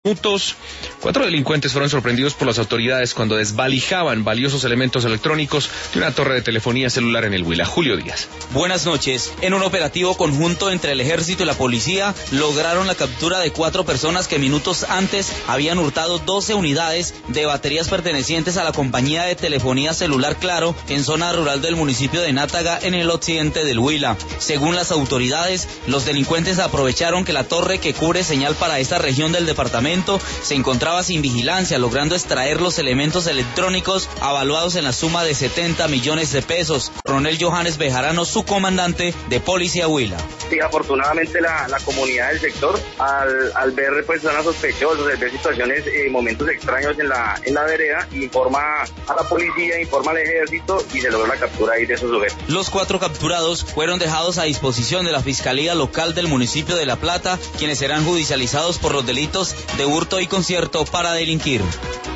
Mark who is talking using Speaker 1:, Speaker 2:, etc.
Speaker 1: Minutos. 4 delincuentes fueron sorprendidos por las autoridades cuando desvalijaban valiosos elementos electrónicos de una torre de telefonía celular en el Huila. Julio Díaz.
Speaker 2: Buenas noches. En un operativo conjunto entre el ejército y la policía, lograron la captura de 4 personas que minutos antes habían hurtado 12 unidades de baterías pertenecientes a la compañía de telefonía celular Claro en zona rural del municipio de Nátaga, en el occidente del Huila. Según las autoridades, los delincuentes aprovecharon que la torre que cubre señal para esta región del departamento se encontraba sin vigilancia, logrando extraer los elementos electrónicos avaluados en la suma de 70 millones de pesos. Coronel Johannes Bejarano, su comandante de Policía Huila.
Speaker 3: Sí, afortunadamente la comunidad del sector, al ver personas sospechosas, al ver situaciones, momentos extraños en la vereda, informa a la policía, informa al ejército y se logró la captura ahí de esos sujetos.
Speaker 2: Los 4 capturados fueron dejados a disposición de la Fiscalía Local del municipio de La Plata, quienes serán judicializados por los delitos de hurto y concierto para delinquir.